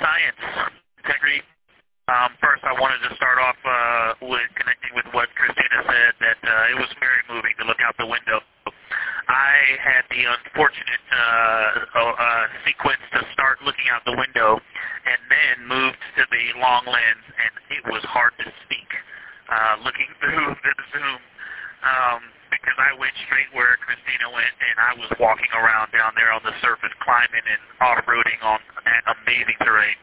science, integrity. First, I wanted to start off with connecting with what Christina said, that it was very moving to look out the window. I had the unfortunate sequence to start looking out the window and then moved to the long lens, and it was hard to speak looking through the Zoom because I went straight where Christina went, and I was walking around down there on the surface, climbing and off-roading on amazing terrain.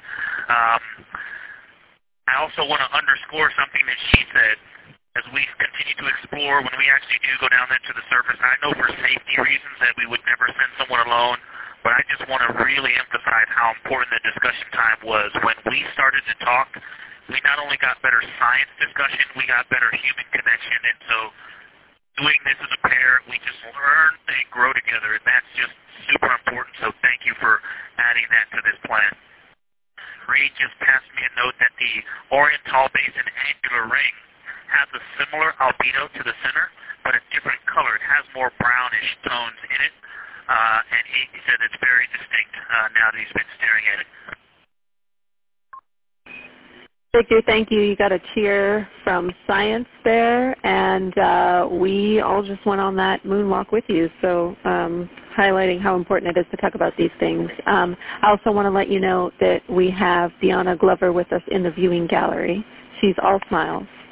I also want to underscore something that she said. As we continue to explore, when we actually do go down there to the surface, I know for safety reasons that we would never send someone alone, but I just want to really emphasize how important the discussion time was. When we started to talk, we not only got better science discussion, we got better human connection, and so doing this as a pair, we just learn and grow together, and that's just super important, so thank you for adding that to this plan. Reed just passed me a note that the Oriental Basin Angular Ring has a similar albedo to the center, but a different color. It has more brownish tones in it, and he said it's very distinct now that he's been staring at it. Victor, thank you. You got a cheer from science there, and we all just went on that moonwalk with you, so highlighting how important it is to talk about these things. I also want to let you know that we have Deanna Glover with us in the viewing gallery. She's all smiles.